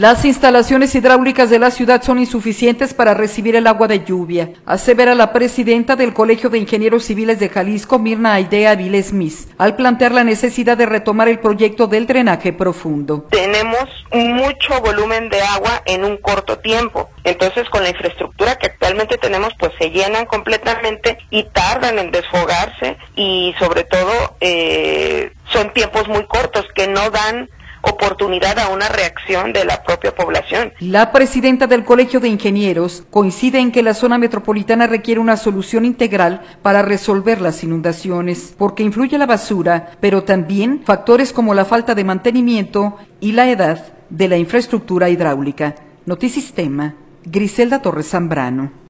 Las instalaciones hidráulicas de la ciudad son insuficientes para recibir el agua de lluvia, asevera la presidenta del Colegio de Ingenieros Civiles de Jalisco, Mirna Aidea Avilés Mis, al plantear la necesidad de retomar el proyecto del drenaje profundo. Tenemos mucho volumen de agua en un corto tiempo, entonces con la infraestructura que actualmente tenemos pues se llenan completamente y tardan en desfogarse y sobre todo son tiempos muy cortos que no dan oportunidad a una reacción de la propia población. La presidenta del Colegio de Ingenieros coincide en que la zona metropolitana requiere una solución integral para resolver las inundaciones, porque influye la basura, pero también factores como la falta de mantenimiento y la edad de la infraestructura hidráulica. Notisistema, Griselda Torres Zambrano.